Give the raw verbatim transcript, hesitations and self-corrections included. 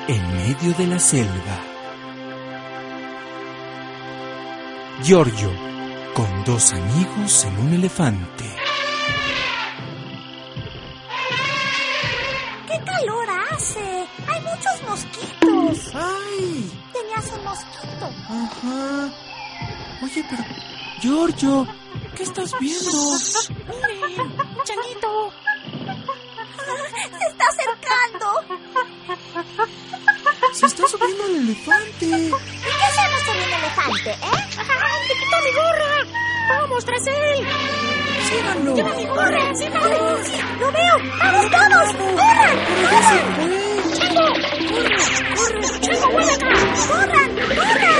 en medio de la selva. Giorgio, con dos amigos en un elefante. ¡Qué calor hace! ¡Hay muchos mosquitos! ¡Ay! Tenías un mosquito. Ajá. Oye, pero... Giorgio, ¿qué estás viendo? ¡Miren! ¡Changuito! ¡Se está acercando! Se está subiendo el elefante. ¿Y qué hacemos con un elefante, eh? ¡Ay, te quitó mi gorra! ¡Vamos tras él! ¡Síganlo! ¡Lleva mi gorra! ¡Síganlo! ¡Sí! ¡Lo veo! ¡Vamos todos! ¡Corran! ¡Pero ya se fue! ¡Chango! ¡Corre! ¡Corre! ¡Chango, vuelve acá! ¡Corran! ¡Corran!